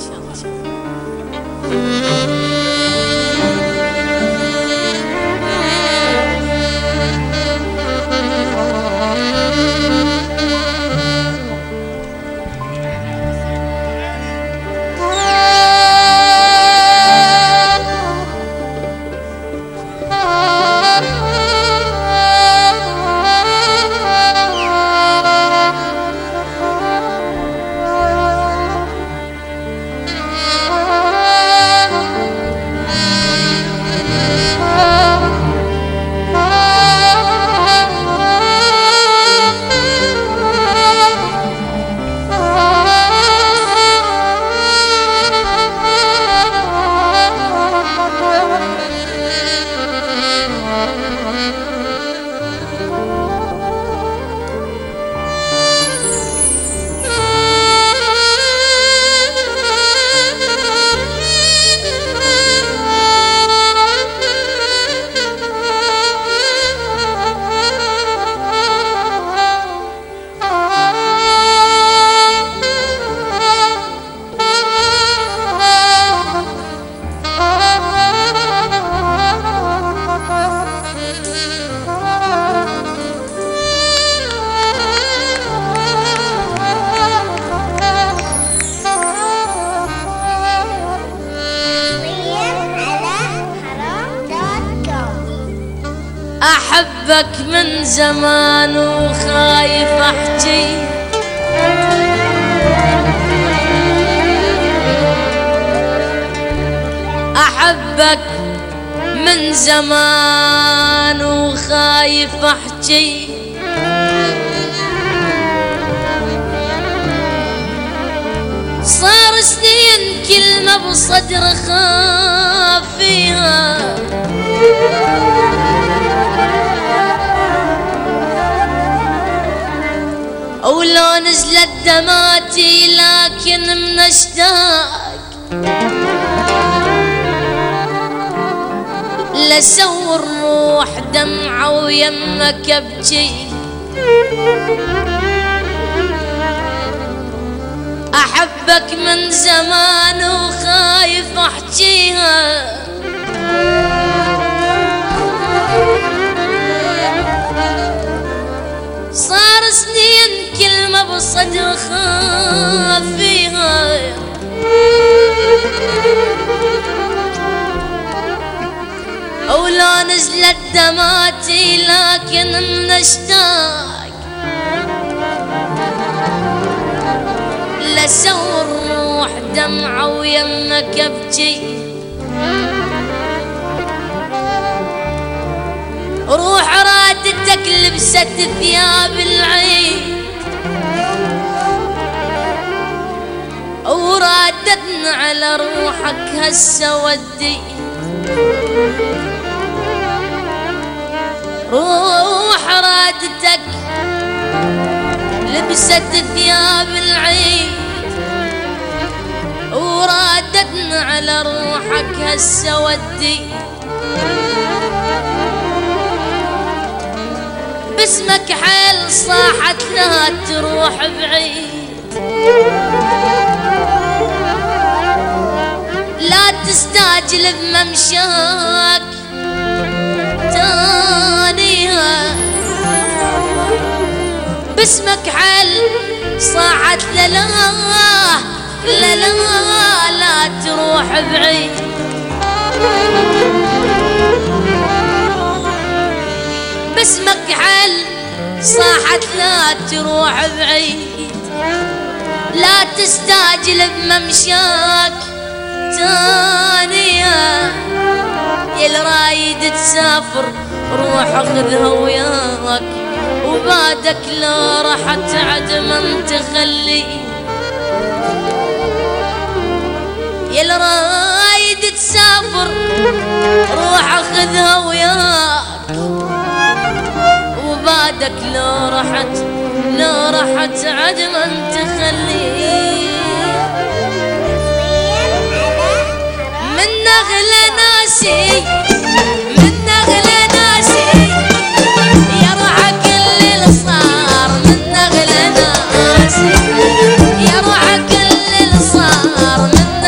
أحبك من زمان وخايف أحجي، أحبك من زمان وخايف أحجي، صار سنين كلمة بصدر خاف فيها، ولو نزلت دماتي لكن من اشتاق لسور روح دمعة ويمك ابكي. أحبك من زمان وخايف أحجيها، صار سنين كلمة بصدر خاف فيها، ولو نزلت دماتي لكن من اشتاق لسور روح دمعة ويمك ابكي. روح رادتك لبست ثياب العيد، ورادتنا على روحك هسه ودي. روح رادتك لبست ثياب العيد، ورادتنا على روحك هسه ودي. باسمك حيل صاحت لا تروح بعيد، لا تستعجل بممشاك تانيها. باسمك حيل صاحت لا لا لا لا لا تروح بعيد. باسمك حل صاحت لا تروح بعيد، لا تستعجل بممشاك تانية. يا رايد تسافر روح خذها وياك، وبعدك لا رحت عدما تخلي. يا رايد تسافر روح خذها وياك، وبعدك لا رحت عدما تخلي. من أغلى ناسي من أغلى ناسي يا روح كل اللي صار. من أغلى ناسي يا روح كل اللي صار. من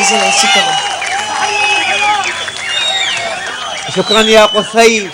جزيلا شكرا. شكرا يا قصي.